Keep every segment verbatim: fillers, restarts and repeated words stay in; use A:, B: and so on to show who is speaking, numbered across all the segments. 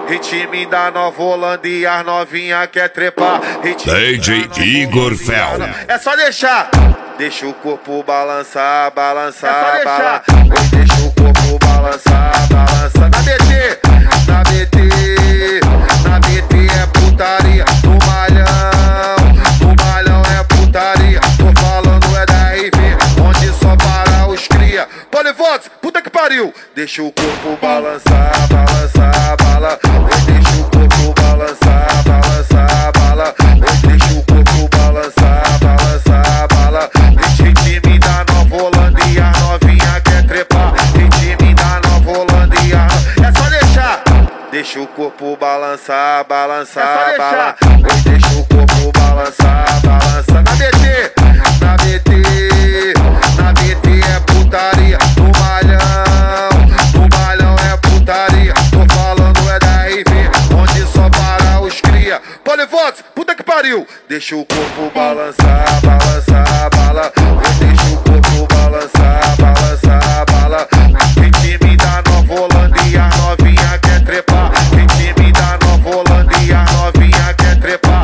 A: ritmo da Nova Holanda e as novinha quer trepar.
B: D J Igor Fel.
A: É só deixar, deixa o corpo balançar, balançar, balançar. Deixa o corpo balançar, balançar. Na B T, na B T, na B T é putaria. No malhão, no malhão é putaria. Tô falando é da R V, onde só para os cria. Polivox, puta que pariu. Deixa o corpo balançar, balançar, bala. Deixa o corpo balançar, balançar, bala. Deixa o corpo balançar, balançar, bala. Ritmo da Nova Holanda e a novinha quer trepar. Ritmo da Nova Holanda e a... É só deixar, deixa o corpo balançar, balançar, bala. Deixa o corpo balançar, balançar. Na B T, na B T, na B T é putaria. No malhão, no malhão é putaria. Tô falando é da R V, onde só para os cria. Polivox, puta que pariu. Deixa o corpo balançar, balançar, bala. Deixa o corpo balançar, balançar, bala. Ritmo da Nova Holanda e a novinha quer trepar. Ritmo da Nova Holanda e a novinha quer trepar.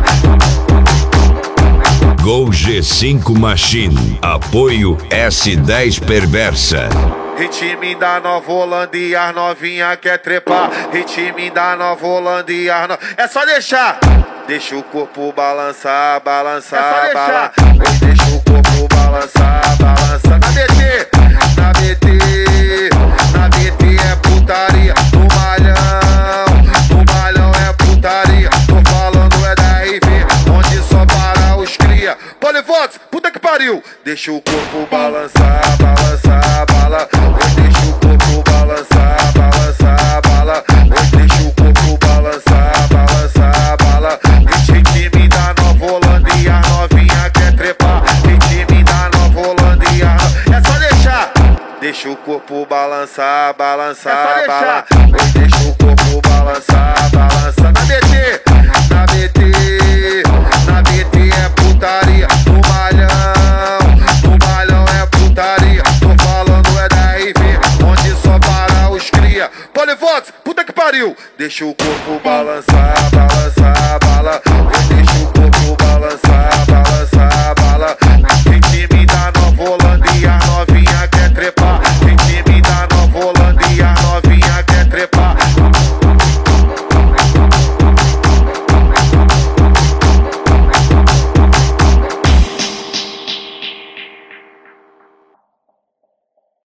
B: Gol G cinco Machine. Apoio S dez Perversa.
A: Ritmo da Nova Holanda e as novinha quer trepar. Ritmo da Nova Holanda e as no... É só deixar, deixa o corpo balançar, balançar, bala. Deixa o corpo balançar, balançar. Na B T, na B T, na B T é putaria. No malhão, no malhão é putaria. Tô falando é da R V, onde só para os cria. Polivox, puta que pariu. Deixa o corpo balançar, balançar, bala. Deixa o corpo balançar, balançar, bala. Deixa o corpo balançar, balançar, bala. Ritmo da Nova Holanda e a novinha quer trepar. Ritmo da Nova Holanda e a... É só deixar, deixa o corpo balançar, balançar, bala. Deixa o corpo balançar, balançar. Na B T, na B T, na B T é putaria. No malhão, no malhão é putaria. Tô falando é da R V, onde só para os cria. Polivox, puta que pariu. Deixa o corpo balançar, balançar, bala.